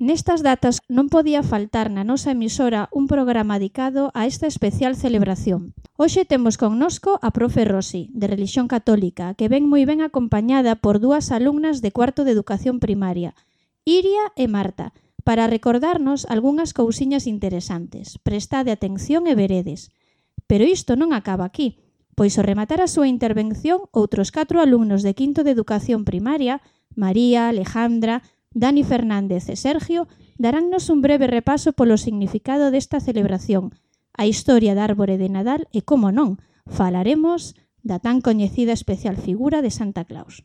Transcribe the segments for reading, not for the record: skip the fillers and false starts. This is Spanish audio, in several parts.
Nestas datas non podía faltar na nosa emisora un programa dedicado a esta especial celebración. Hoxe temos connosco a profe Rosi, de Relixión Católica, que ven moi ben acompañada por dúas alumnas de cuarto de Educación Primaria, Iria e Marta, para recordarnos algunhas cousiñas interesantes. Prestade atención e veredes. Pero isto non acaba aquí, pois ao rematar a súa intervención, outros 4 alumnos de quinto de Educación Primaria, María, Alejandra, Dani Fernández e Sergio, daránnos un breve repaso polo significado desta celebración, a historia da árbore de Nadal e, como non, falaremos da tan coñecida especial figura de Santa Claus.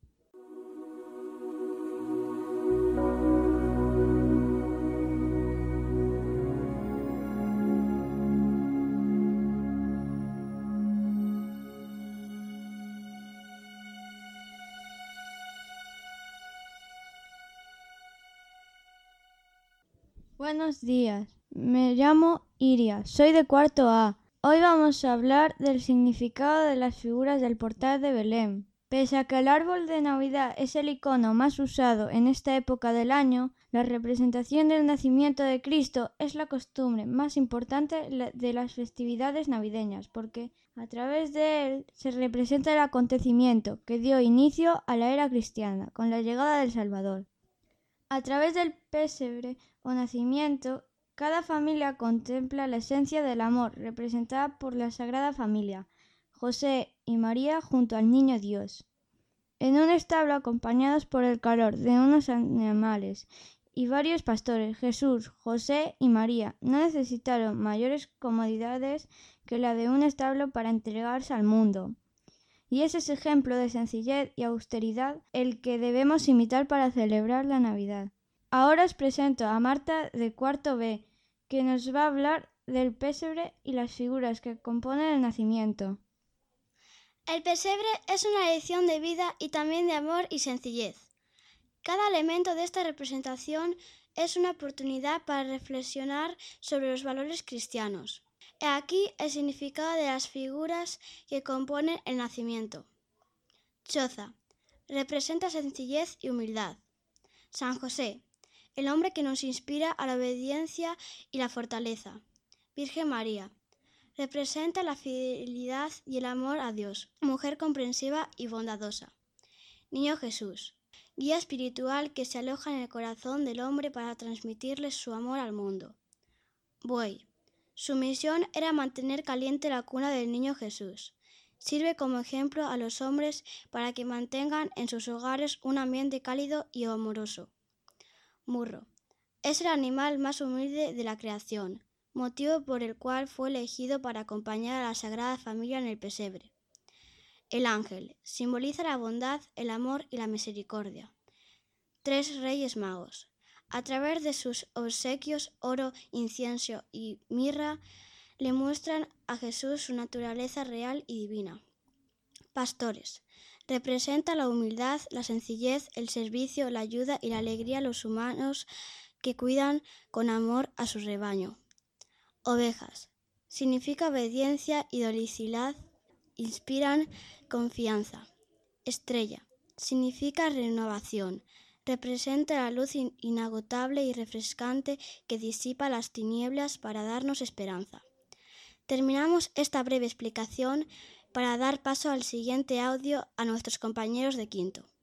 Buenos días, me llamo Iria, soy de cuarto A. Hoy vamos a hablar del significado de las figuras del portal de Belén. Pese a que el árbol de Navidad es el icono más usado en esta época del año, la representación del nacimiento de Cristo es la costumbre más importante de las festividades navideñas, porque a través de él se representa el acontecimiento que dio inicio a la era cristiana, con la llegada del Salvador. A través del pesebre o nacimiento, cada familia contempla la esencia del amor representada por la Sagrada Familia, José y María junto al Niño Dios. En un establo acompañados por el calor de unos animales y varios pastores, Jesús, José y María no necesitaron mayores comodidades que la de un establo para entregarse al mundo. Y ese es ejemplo de sencillez y austeridad el que debemos imitar para celebrar la Navidad. Ahora os presento a Marta de cuarto B, que nos va a hablar del pesebre y las figuras que componen el nacimiento. El pesebre es una lección de vida y también de amor y sencillez. Cada elemento de esta representación es una oportunidad para reflexionar sobre los valores cristianos. He aquí el significado de las figuras que componen el nacimiento. Choza, representa sencillez y humildad. San José, el hombre que nos inspira a la obediencia y la fortaleza. Virgen María, representa la fidelidad y el amor a Dios, mujer comprensiva y bondadosa. Niño Jesús, guía espiritual que se aloja en el corazón del hombre para transmitirle su amor al mundo. Buey, su misión era mantener caliente la cuna del niño Jesús. Sirve como ejemplo a los hombres para que mantengan en sus hogares un ambiente cálido y amoroso. Burro, es el animal más humilde de la creación, motivo por el cual fue elegido para acompañar a la Sagrada Familia en el pesebre. El ángel simboliza la bondad, el amor y la misericordia. 3 reyes magos. A través de sus obsequios, oro, incienso y mirra, le muestran a Jesús su naturaleza real y divina. Pastores. Representa la humildad, la sencillez, el servicio, la ayuda y la alegría a los humanos que cuidan con amor a su rebaño. Ovejas. Significa obediencia y docilidad, inspiran confianza. Estrella. Significa renovación. Representa la luz inagotable y refrescante que disipa las tinieblas para darnos esperanza. Terminamos esta breve explicación para dar paso al siguiente audio a nuestros compañeros de quinto.